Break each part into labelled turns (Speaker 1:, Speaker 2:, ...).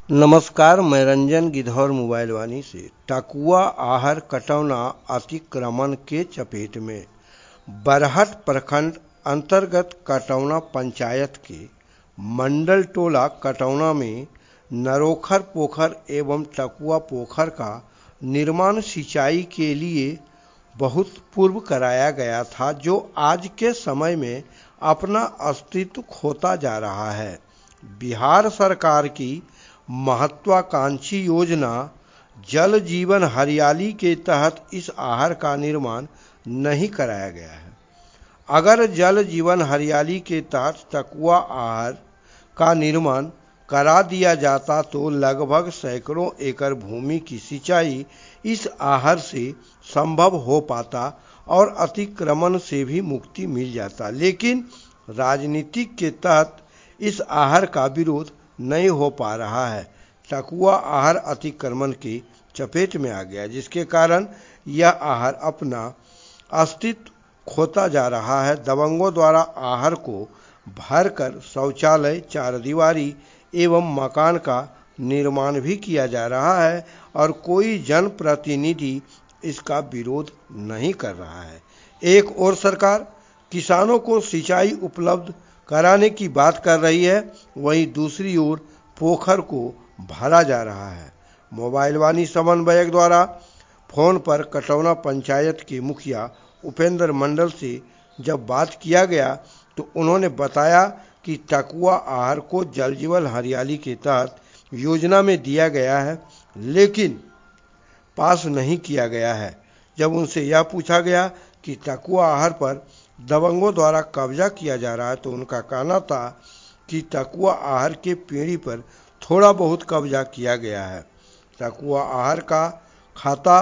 Speaker 1: नमस्कार, मैं रंजन गिद्धौर मोबाइल वानी से। टकुआ आहर कटौना अतिक्रमण के चपेट में। बरहट प्रखंड अंतर्गत कटौना पंचायत के मंडल टोला कटौना में नरोखर पोखर एवं टकुआ पोखर का निर्माण सिंचाई के लिए बहुत पूर्व कराया गया था, जो आज के समय में अपना अस्तित्व खोता जा रहा है। बिहार सरकार की महत्वाकांक्षी योजना जल जीवन हरियाली के तहत इस आहर का निर्माण नहीं कराया गया है। अगर जल जीवन हरियाली के तहत टकुआ आहर का निर्माण करा दिया जाता तो लगभग सैकड़ों एकड़ भूमि की सिंचाई इस आहर से संभव हो पाता और अतिक्रमण से भी मुक्ति मिल जाता। लेकिन राजनीतिक के तहत इस आहर का विरोध नहीं हो पा रहा है। टकुआ आहर अतिक्रमण की चपेट में आ गया, जिसके कारण यह आहर अपना अस्तित्व खोता जा रहा है। दबंगों द्वारा आहर को भरकर शौचालय, चारदीवारी एवं मकान का निर्माण भी किया जा रहा है और कोई जनप्रतिनिधि इसका विरोध नहीं कर रहा है। एक ओर सरकार किसानों को सिंचाई उपलब्ध कराने की बात कर रही है, वहीं दूसरी ओर पोखर को भरा जा रहा है। मोबाइल वानी समन्वयक द्वारा फोन पर कटौना पंचायत के मुखिया उपेंद्र मंडल से जब बात किया गया तो उन्होंने बताया कि टकुआ आहर को जल जीवन हरियाली के तहत योजना में दिया गया है, लेकिन पास नहीं किया गया है। जब उनसे यह पूछा गया कि टकुआ आहर पर दबंगों द्वारा कब्जा किया जा रहा है तो उनका कहना था कि टकुआ आहर के पेड़ी पर थोड़ा बहुत कब्जा किया गया है। टकुआ आहर का खाता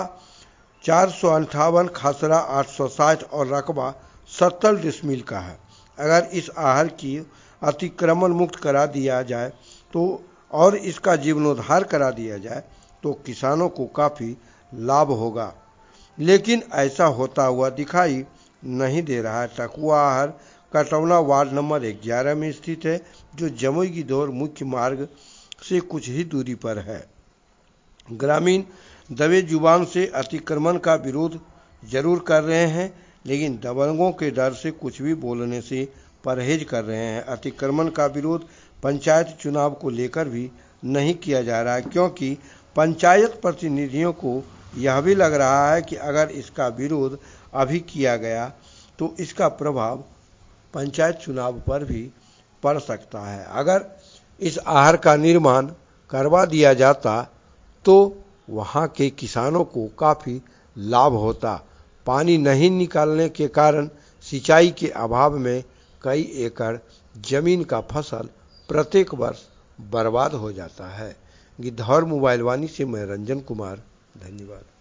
Speaker 1: 458, खसरा 860 और रकबा 70 डिसमिल का है। अगर इस आहर की अतिक्रमण मुक्त करा दिया जाए तो और इसका जीर्णोद्धार करा दिया जाए तो किसानों को काफ़ी लाभ होगा, लेकिन ऐसा होता हुआ दिखाई नहीं दे रहा है। टकुआ आहर कटौना वार्ड नंबर 11 में स्थित है, जो जमुई गिद्धौर मुख्य मार्ग से कुछ ही दूरी पर है। ग्रामीण दबे जुबान से अतिक्रमण का विरोध जरूर कर रहे हैं, लेकिन दबंगों के डर से कुछ भी बोलने से परहेज कर रहे हैं। अतिक्रमण का विरोध पंचायत चुनाव को लेकर भी नहीं किया जा रहा है, क्योंकि पंचायत प्रतिनिधियों को यह भी लग रहा है कि अगर इसका विरोध अभी किया गया तो इसका प्रभाव पंचायत चुनाव पर भी पड़ सकता है। अगर इस आहर का निर्माण करवा दिया जाता तो वहाँ के किसानों को काफ़ी लाभ होता। पानी नहीं निकालने के कारण सिंचाई के अभाव में कई एकड़ जमीन का फसल प्रत्येक वर्ष बर्बाद हो जाता है। गिद्धौर मोबाइल वानी से मैं रंजन कुमार, धन्यवाद।